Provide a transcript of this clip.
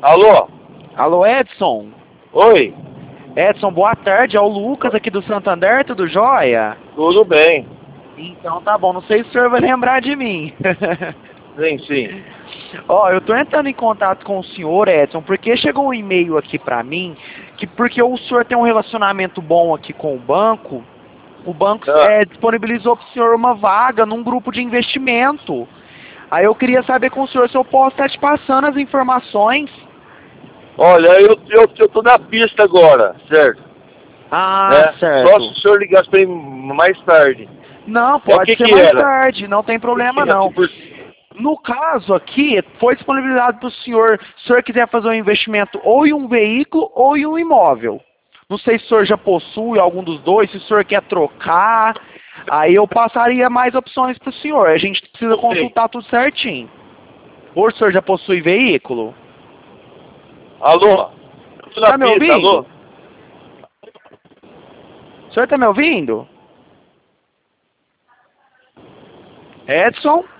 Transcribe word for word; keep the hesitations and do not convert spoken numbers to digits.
Alô? Alô, Edson? Oi? Edson, boa tarde. É o Lucas aqui do Santander, tudo jóia? Tudo bem. Então tá bom, não sei se o senhor vai lembrar de mim. Sim, sim. Ó, eu tô entrando em contato com o senhor, Edson, porque chegou um e-mail aqui pra mim, que porque o senhor tem um relacionamento bom aqui com o banco, o banco Ah, é, disponibilizou pro senhor uma vaga num grupo de investimento. Aí eu queria saber com o senhor se eu posso estar te passando as informações. olha, eu, eu, eu tô na pista agora, certo? Ah, Né? Só se certo. o senhor ligasse pra mim mais tarde. Não, É o pode que ser que mais era? tarde, não tem problema Porque, assim, não. por... No caso aqui, foi disponibilizado para o senhor, se o senhor quiser fazer um investimento ou em um veículo ou em um imóvel. Não sei se o senhor já possui algum dos dois, se o senhor quer trocar, aí eu passaria mais opções para o senhor. A gente precisa Ok. consultar tudo certinho. Ou o senhor já possui veículo? Alô? Eu tô na Tá me pista, alô? ouvindo? O senhor tá me ouvindo? Edson?